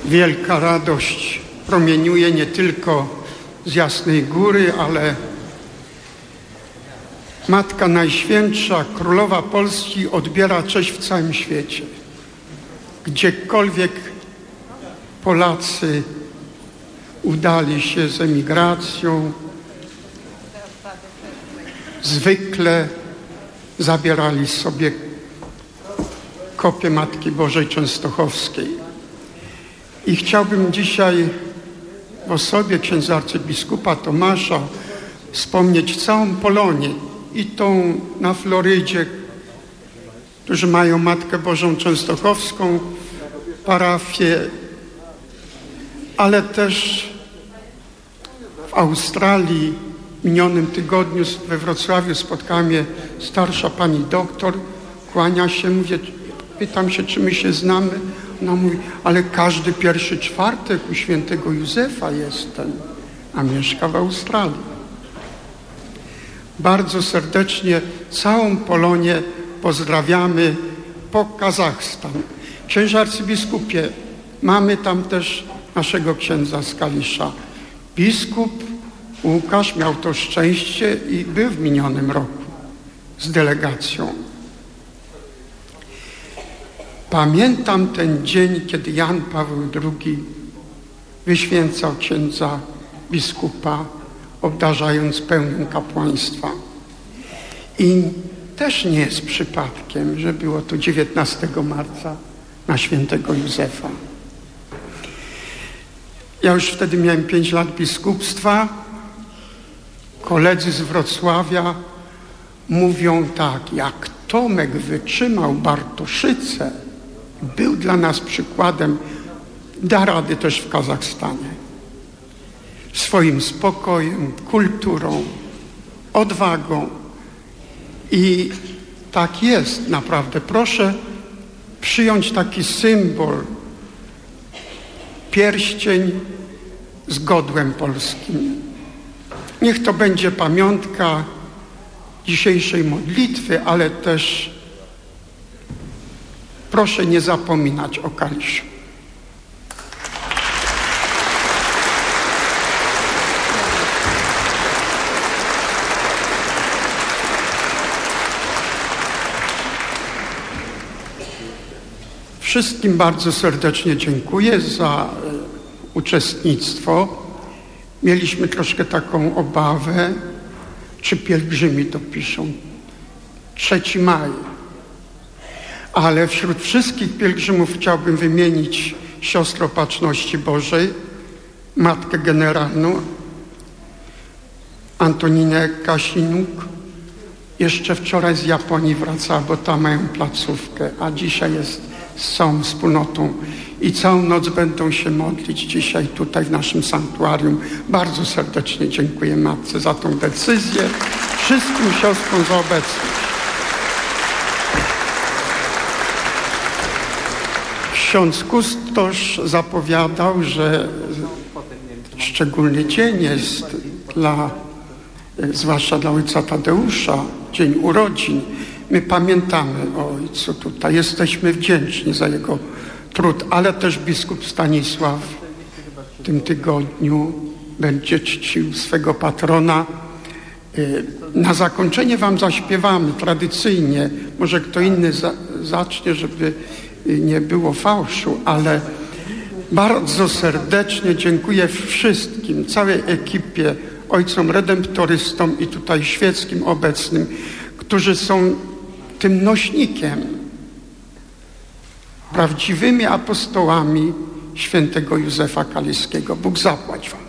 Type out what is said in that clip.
Wielka radość promieniuje nie tylko z Jasnej Góry, ale Matka Najświętsza, Królowa Polski odbiera cześć w całym świecie. Gdziekolwiek Polacy udali się z emigracją, zwykle zabierali sobie kopię Matki Bożej Częstochowskiej. I chciałbym dzisiaj w osobie księdza arcybiskupa Tomasza wspomnieć całą Polonię i tą na Florydzie, którzy mają Matkę Bożą Częstochowską, parafię, ale też w Australii. W minionym tygodniu we Wrocławiu spotkała mnie starsza pani doktor, kłania się, mówię, pytam się, czy my się znamy. Ona mówi, ale każdy pierwszy czwartek u świętego Józefa jestem, a mieszka w Australii. Bardzo serdecznie całą Polonię pozdrawiamy po Kazachstan. Księże arcybiskupie, mamy tam też naszego księdza z Kalisza. Biskup Łukasz miał to szczęście i był w minionym roku z delegacją. Pamiętam ten dzień, kiedy Jan Paweł II wyświęcał księdza biskupa, obdarzając pełnią kapłaństwa. I też nie jest przypadkiem, że było to 19 marca na świętego Józefa. Ja już wtedy miałem 5 lat biskupstwa. Koledzy z Wrocławia mówią tak, jak Tomek wytrzymał Bartoszyce, był dla nas przykładem, da rady też w Kazachstanie. Swoim spokojem, kulturą, odwagą. I tak jest naprawdę. Proszę przyjąć taki symbol, pierścień z godłem polskim. Niech to będzie pamiątka dzisiejszej modlitwy, ale też proszę nie zapominać o Kaliszu. Wszystkim bardzo serdecznie dziękuję za uczestnictwo. Mieliśmy troszkę taką obawę, czy pielgrzymi to piszą. 3 maja. Ale wśród wszystkich pielgrzymów chciałbym wymienić siostrę Opatrzności Bożej, Matkę Generalną, Antoninę Kasinuk. Jeszcze wczoraj z Japonii wracała, bo tam mają placówkę, a dzisiaj jest z całą wspólnotą i całą noc będą się modlić dzisiaj tutaj w naszym sanktuarium. Bardzo serdecznie dziękuję Matce za tą decyzję, wszystkim siostrom za obecność. Ksiądz kustosz zapowiadał, że szczególny dzień jest zwłaszcza dla ojca Tadeusza, dzień urodzin. My pamiętamy o ojcu tutaj, jesteśmy wdzięczni za jego trud, ale też biskup Stanisław w tym tygodniu będzie czcił swego patrona. Na zakończenie wam zaśpiewamy tradycyjnie, może kto inny zacznie, żeby nie było fałszu, ale bardzo serdecznie dziękuję wszystkim, całej ekipie, ojcom redemptorystom i tutaj świeckim obecnym, którzy są tym nośnikiem, prawdziwymi apostołami świętego Józefa Kaliskiego. Bóg zapłać wam.